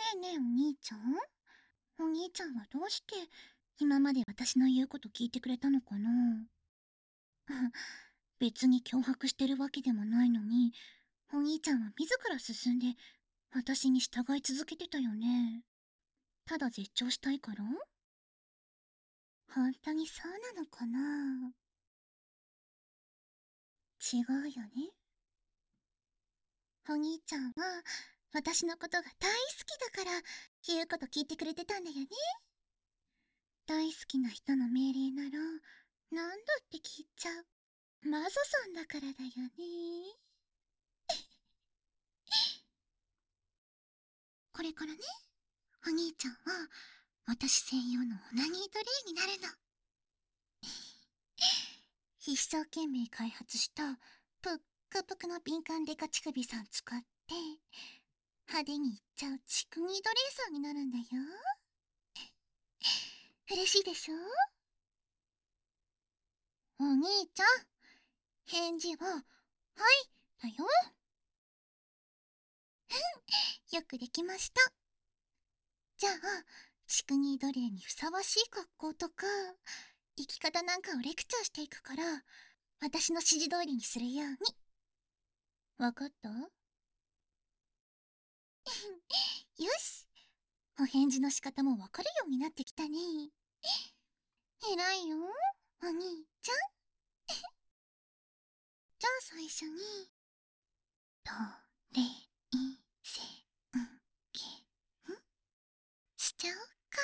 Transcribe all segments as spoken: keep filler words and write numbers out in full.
えねえお兄ちゃん、お兄ちゃんはどうして今まで私の言うこと聞いてくれたのかな。別に脅迫してるわけでもないのに、お兄ちゃんは自ら進んで私に従い続けてたよね。ただ絶頂したいから？本当にそうなのかな。違うよね。お兄ちゃんは私のことが大好きだから言うこと聞いてくれてたんだよね。大好きな人の命令なら何だって聞いちゃうマゾさんだからだよね。これからね、お兄ちゃんは私専用のオナニートレイになるの。一生懸命開発したぷっくぷくの敏感デカ乳首さん使って派手にいっちゃうチクニードレーサーになるんだよ。嬉しいでしょ？お兄ちゃん、返事は「はい」だよ。よくできました。じゃあチクニードレーにふさわしい格好とか生き方なんかをレクチャーしていくから私の指示通りにするように。わかった？よし、お返事の仕方もわかるようになってきたね。偉いよお兄ちゃん。じゃあ最初にどれいせんけんしちゃおうか。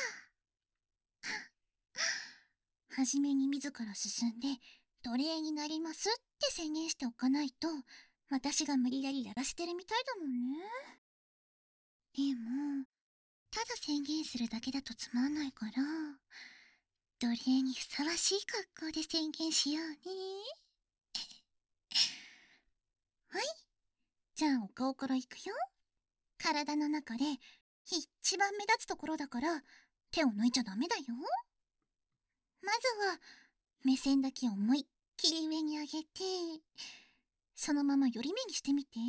はじめに自ら進んで奴隷になりますって宣言しておかないと私が無理やりやらせてるみたいだもんね。でもただ宣言するだけだとつまんないから奴隷にふさわしい格好で宣言しようね。はい、じゃあお顔からいくよ。体の中で一番目立つところだから手を抜いちゃダメだよ。まずは目線だけ思いっきり上に上げてそのまま寄り目にしてみて。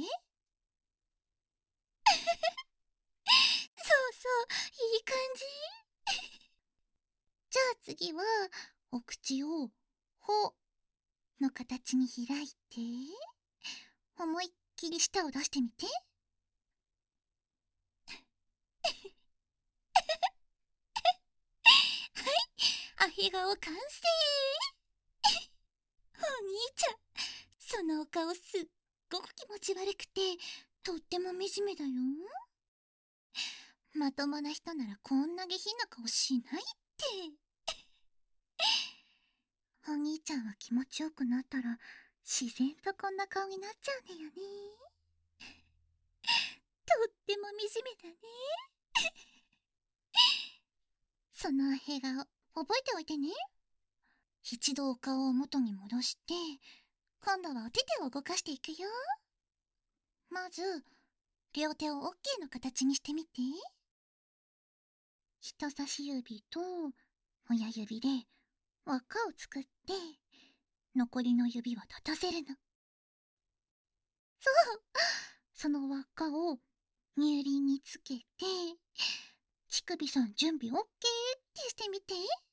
そうそう、いい感じ。じゃあ次はお口を「ほ」の形に開いて思いっきり舌を出してみて。はい、アヘ顔完成。お兄ちゃん、そのお顔すっごく気持ち悪くてとっても惨めだよ。まともな人ならこんな下品な顔しないって。お兄ちゃんは気持ちよくなったら自然とこんな顔になっちゃうんだよね。とっても惨めだね。そのアヘ顔覚えておいてね。一度お顔を元に戻して今度はお手手を動かしていくよ。まず両手を オーケー の形にしてみて。人差し指と親指で輪っかを作って残りの指は立たせるの。そう、その輪っかを乳輪につけて乳首さん準備 オーケー ってしてみて。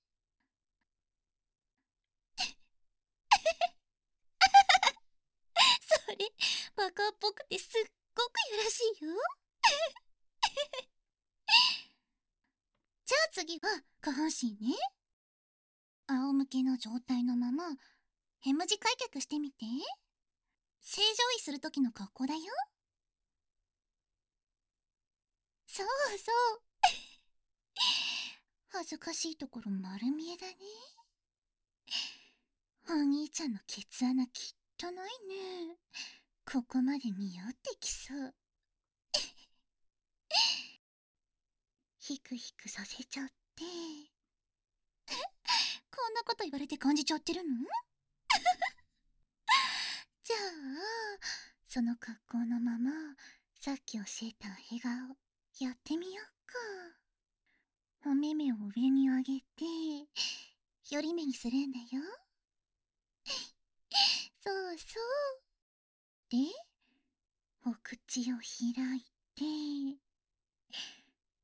それバカっぽくてすっごくやらしいよ。じゃあ次は下半身ね。仰向けの状態のままへム字開脚してみて。正常位する時の格好だよ。そうそう。恥ずかしいところ丸見えだね。お兄ちゃんのケツ穴きっとないね。ここまで匂ってきそう。ヒクヒクさせちゃってこんなこと言われて感じちゃってるの？じゃあその格好のままさっき教えた笑顔やってみようか。お目目を上に上げて寄り目にするんだよ。そうそう。でお口を開いて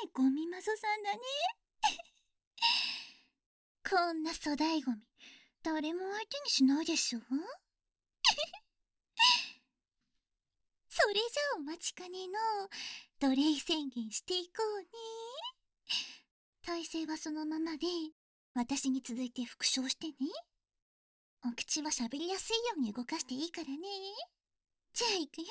いゴミマゾさんだね。こんな粗大ゴミ誰も相手にしないでしょ。それじゃあお待ちかねの奴隷宣言していこうね。体勢はそのままで私に続いて復唱してね。お口は喋りやすいように動かしていいからね。じゃあ行くよ。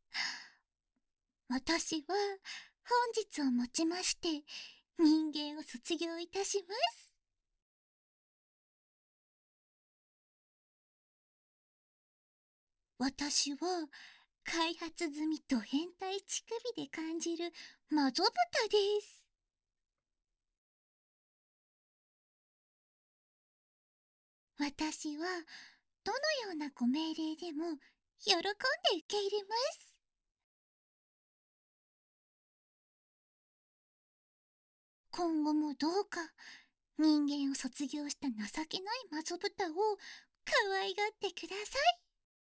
私は本日をもちまして人間を卒業いたします。私は開発済みと変態乳首で感じるマゾ豚です。私はどのようなご命令でも喜んで受け入れます。今後もどうか人間を卒業した情けないマゾ豚を可愛がってください。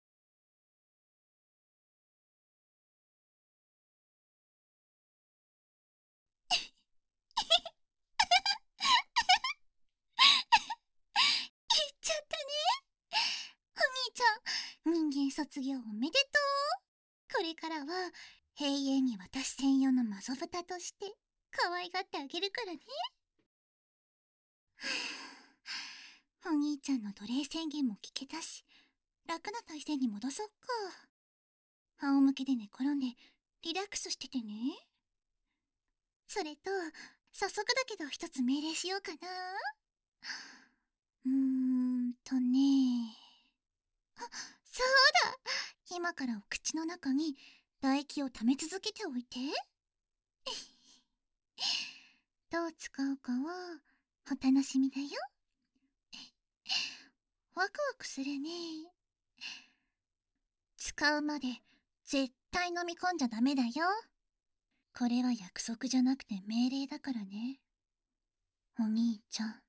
言っちゃったね。お兄ちゃん、人間卒業おめでとう。これからは永遠に私専用のマゾ豚として可愛がってあげるからね。お兄ちゃんの奴隷宣言も聞けたし、楽な体勢に戻そっか。仰向けで寝転んでリラックスしててね。それと早速だけど一つ命令しようかな。うーんとね。あ、そうだ。今からお口の中に唾液を溜め続けておいて。どう使うかはお楽しみだよ。ワクワクするね。使うまで絶対飲み込んじゃダメだよ。これは約束じゃなくて命令だからね。お兄ちゃん。